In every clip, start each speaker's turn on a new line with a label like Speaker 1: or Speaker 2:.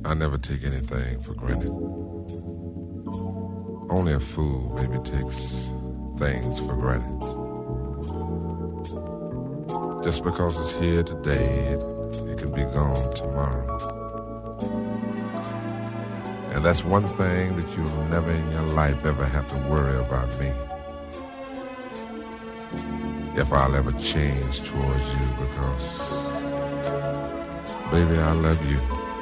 Speaker 1: I never take anything for granted. Only a fool maybe takes things for granted. Just because it's here today, it can be gone tomorrow. And that's one thing that you'll never in your life ever have to worry about me. If I'll ever change towards you, because, baby, I love you.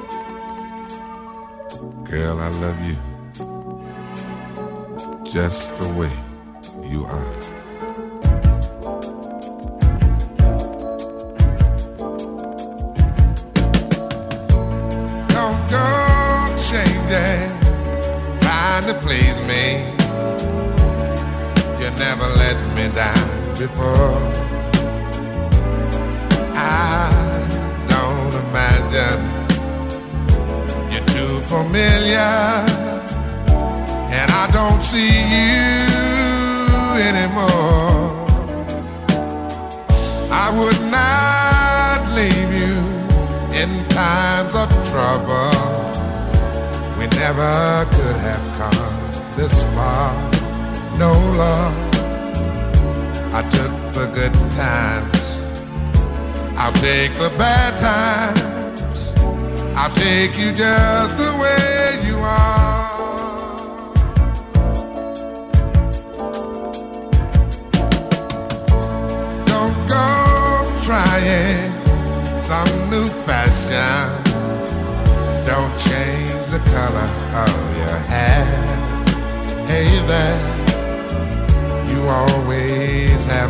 Speaker 1: Girl, I love you. Just the way you are. Don't go changing, trying to please me. You never let me down before. I don't imagine you're too familiar, and I don't see you anymore. I would not leave you in times of trouble. We never could have come this far. No love. I took the good times, I'll take the bad times. I'll take you just the way you are. Don't go trying some new fashion. Don't change the color of your hair. Hey there, you always have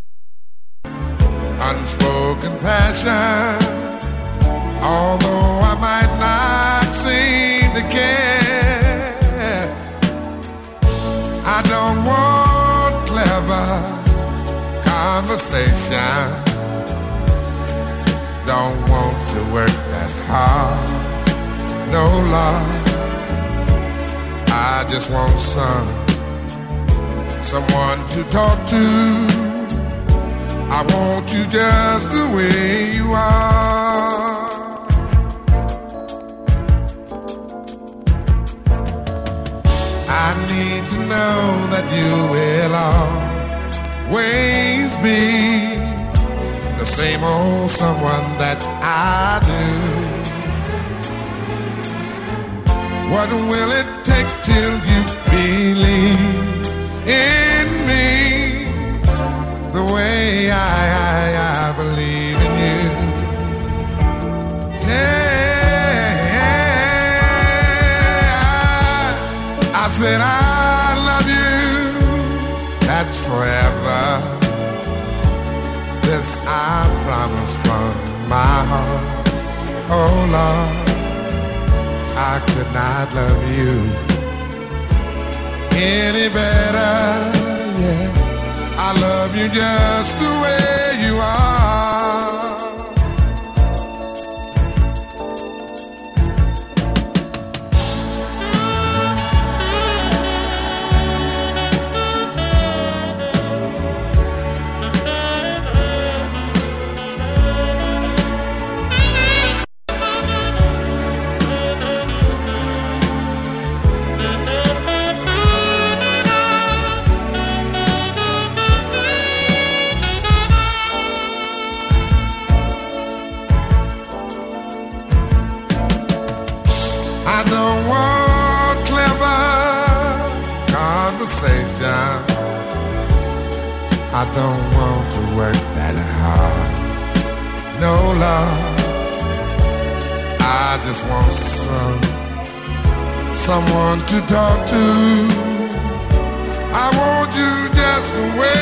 Speaker 1: unspoken passion. Although I might not seem to care, I don't want clever conversation. Don't want to work that hard. No love. I just want someone to talk to. I want you just the way you are. I need to know that you will always be the same old someone that I do. What will it take till you believe in me the way I believe in you? Yeah, I said I love you, that's forever. This I promise from my heart. Oh Lord, I could not love you any better, yeah. I love you just the way you are. I don't want clever conversation. I don't want to work that hard. No love. I just want someone to talk to. I want you just the way